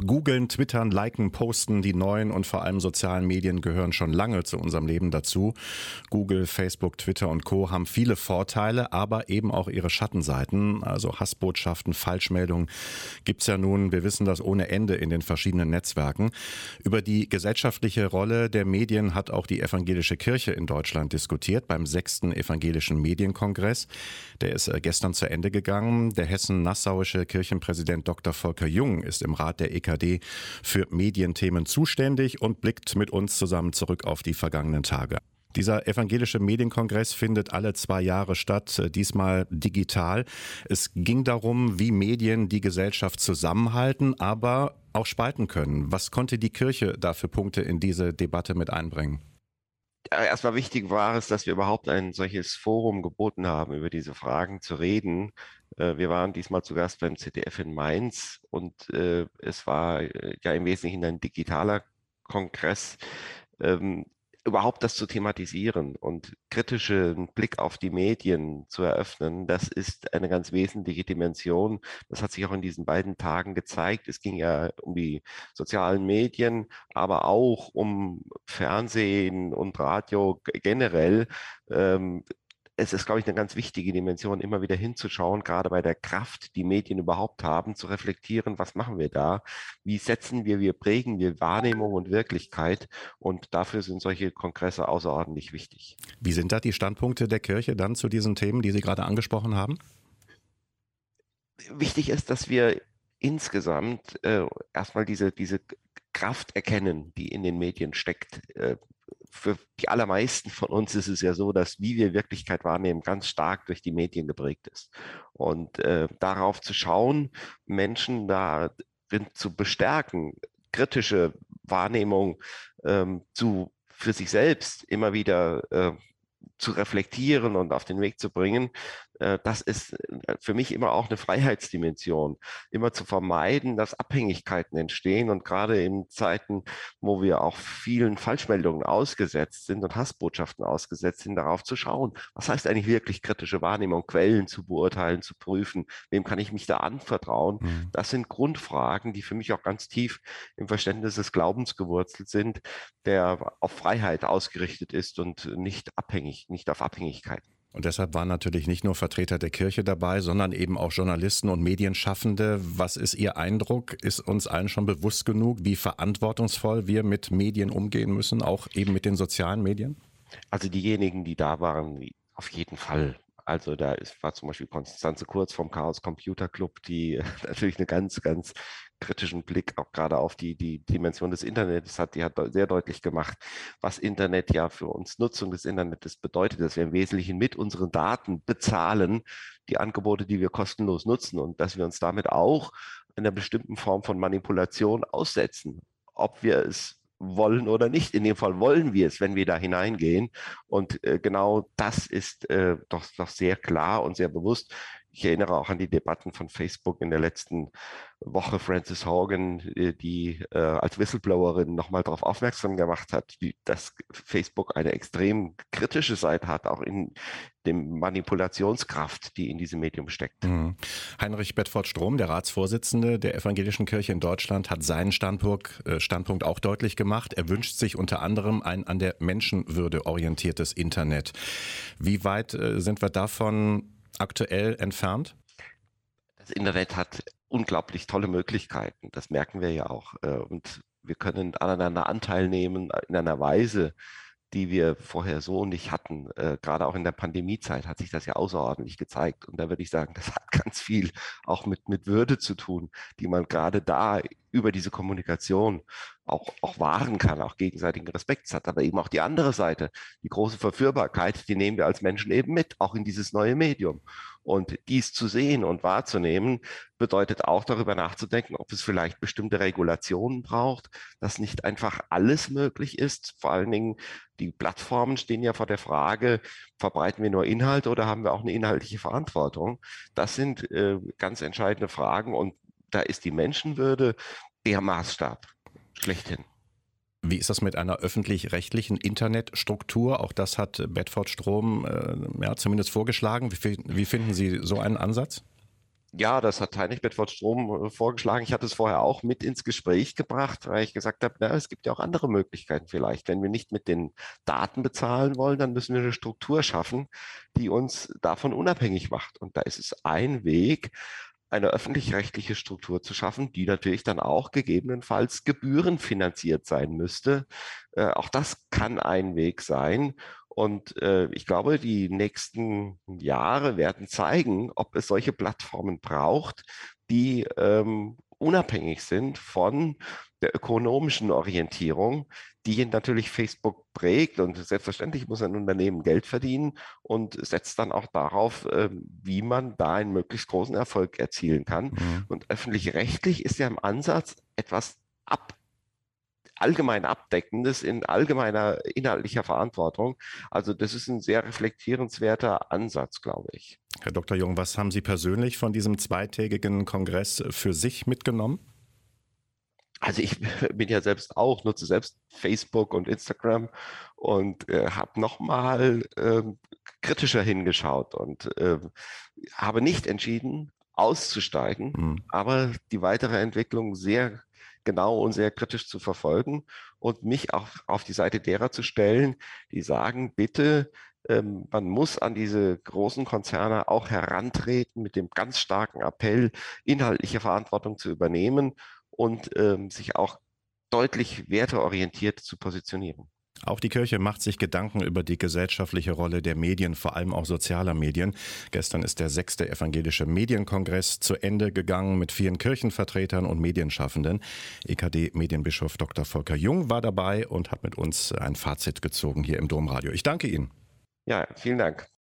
Googeln, Twittern, Liken, Posten, die neuen und vor allem sozialen Medien gehören schon lange zu unserem Leben dazu. Google, Facebook, Twitter und Co. haben viele Vorteile, aber eben auch ihre Schattenseiten. Also Hassbotschaften, Falschmeldungen gibt's ja nun, wir wissen das, ohne Ende in den verschiedenen Netzwerken. Über die gesellschaftliche Rolle der Medien hat auch die evangelische Kirche in Deutschland diskutiert beim 6. Evangelischen Medienkongress. Der ist gestern zu Ende gegangen. Der hessen-nassauische Kirchenpräsident Dr. Volker Jung ist im Rat der EKD für Medienthemen zuständig und blickt mit uns zusammen zurück auf die vergangenen Tage. Dieser evangelische Medienkongress findet alle 2 Jahre statt, diesmal digital. Es ging darum, wie Medien die Gesellschaft zusammenhalten, aber auch spalten können. Was konnte die Kirche da für Punkte in diese Debatte mit einbringen? Ja, erstmal wichtig war es, dass wir überhaupt ein solches Forum geboten haben, über diese Fragen zu reden. Wir waren diesmal zu Gast beim ZDF in Mainz und es war ja im Wesentlichen ein digitaler Kongress. Überhaupt das zu thematisieren und kritischen Blick auf die Medien zu eröffnen, das ist eine ganz wesentliche Dimension. Das hat sich auch in diesen beiden Tagen gezeigt. Es ging ja um die sozialen Medien, aber auch um Fernsehen und Radio generell. Es ist, glaube ich, eine ganz wichtige Dimension, immer wieder hinzuschauen, gerade bei der Kraft, die Medien überhaupt haben, zu reflektieren, was machen wir da? Wie prägen wir Wahrnehmung und Wirklichkeit? Und dafür sind solche Kongresse außerordentlich wichtig. Wie sind da die Standpunkte der Kirche dann zu diesen Themen, die Sie gerade angesprochen haben? Wichtig ist, dass wir insgesamt erstmal diese Kraft erkennen, die in den Medien steckt. Für die allermeisten von uns ist es ja so, dass wie wir Wirklichkeit wahrnehmen, ganz stark durch die Medien geprägt ist. Und darauf zu schauen, Menschen darin zu bestärken, kritische Wahrnehmung für sich selbst immer wieder zu reflektieren und auf den Weg zu bringen, das ist für mich immer auch eine Freiheitsdimension. Immer zu vermeiden, dass Abhängigkeiten entstehen und gerade in Zeiten, wo wir auch vielen Falschmeldungen ausgesetzt sind und Hassbotschaften ausgesetzt sind, darauf zu schauen, was heißt eigentlich wirklich kritische Wahrnehmung, Quellen zu beurteilen, zu prüfen, wem kann ich mich da anvertrauen. Das sind Grundfragen, die für mich auch ganz tief im Verständnis des Glaubens gewurzelt sind, der auf Freiheit ausgerichtet ist und nicht abhängig, nicht auf Abhängigkeit. Und deshalb waren natürlich nicht nur Vertreter der Kirche dabei, sondern eben auch Journalisten und Medienschaffende. Was ist Ihr Eindruck? Ist uns allen schon bewusst genug, wie verantwortungsvoll wir mit Medien umgehen müssen, auch eben mit den sozialen Medien? Also diejenigen, die da waren, auf jeden Fall. Also war zum Beispiel Konstanze Kurz vom Chaos Computer Club, die natürlich einen ganz kritischen Blick auch gerade auf die Dimension des Internets hat. Die hat sehr deutlich gemacht, was Internet ja für uns Nutzung des Internets bedeutet, dass wir im Wesentlichen mit unseren Daten bezahlen, die Angebote, die wir kostenlos nutzen und dass wir uns damit auch einer bestimmten Form von Manipulation aussetzen. Ob wir es wollen oder nicht. In dem Fall wollen wir es, wenn wir da hineingehen. Und genau das ist doch sehr klar und sehr bewusst. Ich erinnere auch an die Debatten von Facebook in der letzten Woche. Frances Haugen, die als Whistleblowerin nochmal darauf aufmerksam gemacht hat, dass Facebook eine extrem kritische Seite hat, auch in dem Manipulationskraft, die in diesem Medium steckt. Heinrich Bedford-Strom, der Ratsvorsitzende der Evangelischen Kirche in Deutschland, hat seinen Standpunkt auch deutlich gemacht. Er wünscht sich unter anderem ein an der Menschenwürde orientiertes Internet. Wie weit sind wir davon aktuell entfernt? Das Internet hat unglaublich tolle Möglichkeiten. Das merken wir ja auch. Und wir können aneinander Anteil nehmen in einer Weise, die wir vorher so nicht hatten. Gerade auch in der Pandemiezeit hat sich das ja außerordentlich gezeigt. Und da würde ich sagen, das hat ganz viel auch mit Würde zu tun, die man gerade da über diese Kommunikation auch wahren kann, auch gegenseitigen Respekt hat. Aber eben auch die andere Seite, die große Verführbarkeit, die nehmen wir als Menschen eben mit, auch in dieses neue Medium. Und dies zu sehen und wahrzunehmen, bedeutet auch darüber nachzudenken, ob es vielleicht bestimmte Regulationen braucht, dass nicht einfach alles möglich ist. Vor allen Dingen die Plattformen stehen ja vor der Frage, verbreiten wir nur Inhalte oder haben wir auch eine inhaltliche Verantwortung? Das sind ganz entscheidende Fragen und da ist die Menschenwürde der Maßstab schlechthin. Wie ist das mit einer öffentlich-rechtlichen Internetstruktur? Auch das hat Bedford-Strom zumindest vorgeschlagen. Wie finden Sie so einen Ansatz? Ja, das hat Heinrich Bedford Strom vorgeschlagen. Ich hatte es vorher auch mit ins Gespräch gebracht, weil ich gesagt habe, na, es gibt ja auch andere Möglichkeiten vielleicht. Wenn wir nicht mit den Daten bezahlen wollen, dann müssen wir eine Struktur schaffen, die uns davon unabhängig macht. Und da ist es ein Weg, eine öffentlich-rechtliche Struktur zu schaffen, die natürlich dann auch gegebenenfalls gebührenfinanziert sein müsste. Auch das kann ein Weg sein. Und ich glaube, die nächsten Jahre werden zeigen, ob es solche Plattformen braucht, die unabhängig sind von der ökonomischen Orientierung, die natürlich Facebook prägt. Und selbstverständlich muss ein Unternehmen Geld verdienen und setzt dann auch darauf, wie man da einen möglichst großen Erfolg erzielen kann. Mhm. Und öffentlich-rechtlich ist ja im Ansatz etwas allgemein Abdeckendes in allgemeiner inhaltlicher Verantwortung. Also das ist ein sehr reflektierenswerter Ansatz, glaube ich. Herr Dr. Jung, was haben Sie persönlich von diesem zweitägigen Kongress für sich mitgenommen? Also ich bin ja selbst auch, nutze selbst Facebook und Instagram und habe nochmal kritischer hingeschaut und habe nicht entschieden, auszusteigen, Mhm. aber die weitere Entwicklung sehr genau und sehr kritisch zu verfolgen und mich auch auf die Seite derer zu stellen, die sagen, bitte, man muss an diese großen Konzerne auch herantreten mit dem ganz starken Appell, inhaltliche Verantwortung zu übernehmen und sich auch deutlich werteorientiert zu positionieren. Auch die Kirche macht sich Gedanken über die gesellschaftliche Rolle der Medien, vor allem auch sozialer Medien. Gestern ist der 6. Evangelische Medienkongress zu Ende gegangen mit vielen Kirchenvertretern und Medienschaffenden. EKD-Medienbischof Dr. Volker Jung war dabei und hat mit uns ein Fazit gezogen hier im Domradio. Ich danke Ihnen. Ja, vielen Dank.